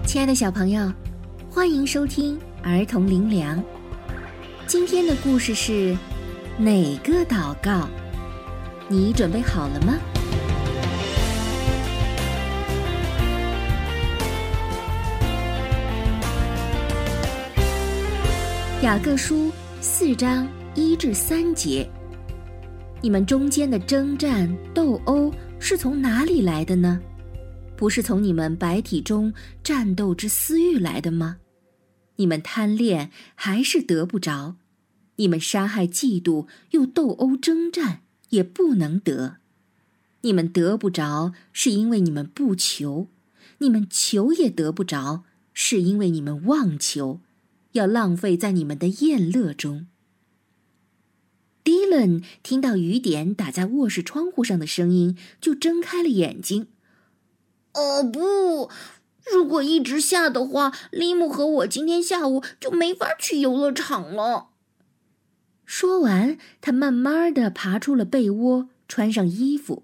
亲爱的小朋友，欢迎收听儿童灵粮。今天的故事是哪个祷告？你准备好了吗？雅各书4章1至3节，你们中间的征战斗殴是从哪里来的呢？不是从你们百体中战斗之私欲来的吗？你们贪恋还是得不着，你们杀害嫉妒又斗殴征战也不能得。你们得不着是因为你们不求，你们求也得不着是因为你们妄求，要浪费在你们的宴乐中。Dylan 听到雨点打在卧室窗户上的声音，就睁开了眼睛。 不，如果一直下的话，利姆和我今天下午就没法去游乐场了。 说完，他慢慢地爬出了被窝，穿上衣服。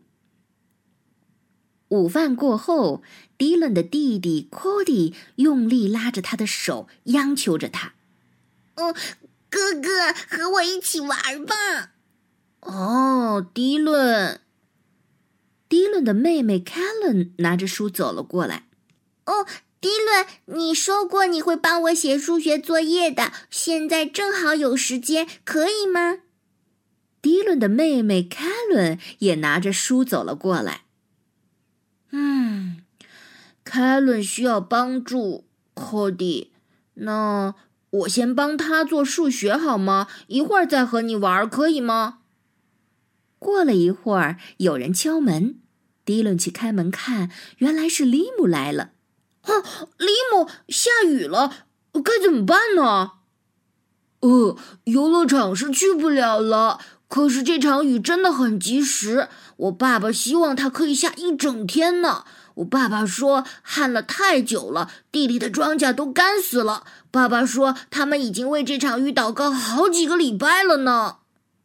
午饭过后， Dylan 的弟弟 Cody 用力拉着他的手，央求着他。 哥哥，和我一起玩吧。Dylan。 Dylan 的妹妹 Kellen 拿着书走了过来。 Dylan， 你说过你会帮我写数学作业的，现在正好有时间，可以吗？ Dylan 的妹妹 Kellen 也拿着书走了过来。 Kellen 需要帮助 Cody， 那我先帮他做数学好吗？一会儿再和你玩，可以吗？ 过了一会儿，有人敲门。Dylan 去开门看，原来是利姆来了。 利姆，下雨了，该怎么办呢？游乐场是去不了了，可是这场雨真的很及时。我爸爸希望它可以下一整天呢。我爸爸说旱了太久了，地里的庄稼都干死了。爸爸说他们已经为这场雨祷告好几个礼拜了呢。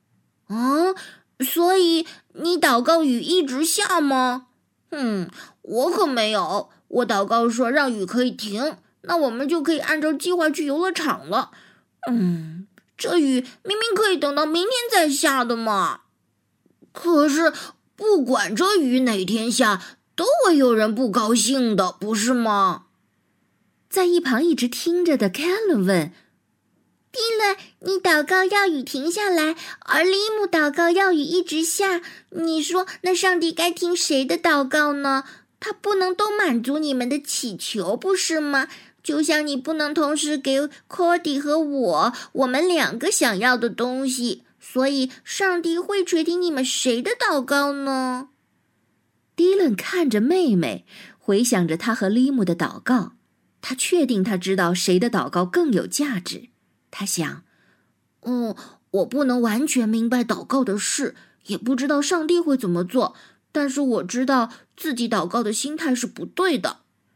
所以你祷告雨一直下吗？我可没有。我祷告说让雨可以停，那我们就可以按照计划去游乐场了。这雨明明可以等到明天再下的嘛。可是不管这雨哪天下，都会有人不高兴的，不是吗？ 在一旁一直听着的 Kellen 问 Dylan， 你祷告要雨停下来，而利姆祷告要雨一直下，你说那上帝该听谁的祷告呢？他不能都满足你们的祈求，不是吗？就像你不能同时给 Cody 和我们2个想要的东西，所以上帝会垂听你们谁的祷告呢？ Dylan 看着妹妹，回想着他和利姆的祷告，他确定他知道谁的祷告更有价值。他想， 我不能完全明白祷告的事，也不知道上帝会怎么做，但是我知道自己祷告的心态是不对的。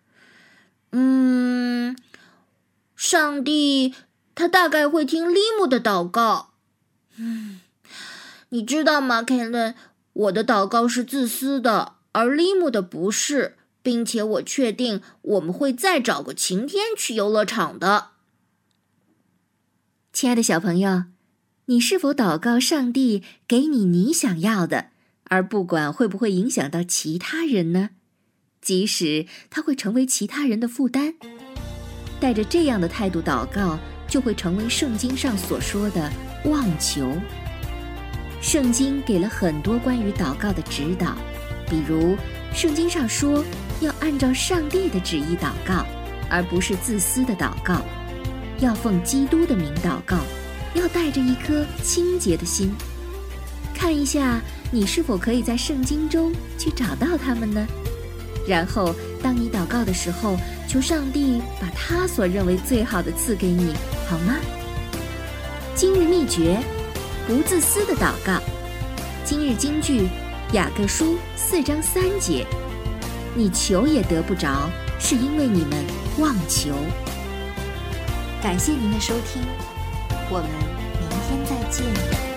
上帝他大概会听利姆的祷告。你知道吗 Kellen， 我的祷告是自私的，而利姆的不是，并且我确定我们会再找个晴天去游乐场的。 亲爱的小朋友，你是否祷告上帝给你想要的，而不管会不会影响到其他人呢？即使它会成为其他人的负担，带着这样的态度祷告，就会成为圣经上所说的妄求。圣经给了很多关于祷告的指导，比如圣经上说要按照上帝的旨意祷告，而不是自私的祷告，要奉基督的名祷告，要带着一颗清洁的心。看一下你是否可以在圣经中去找到它们呢？然后当你祷告的时候，求上帝把他所认为最好的赐给你，好吗？今日秘诀，不自私的祷告。今日金句，雅各书4章3节，你求也得不着，是因为你们妄求。感谢您的收听，我们明天再见。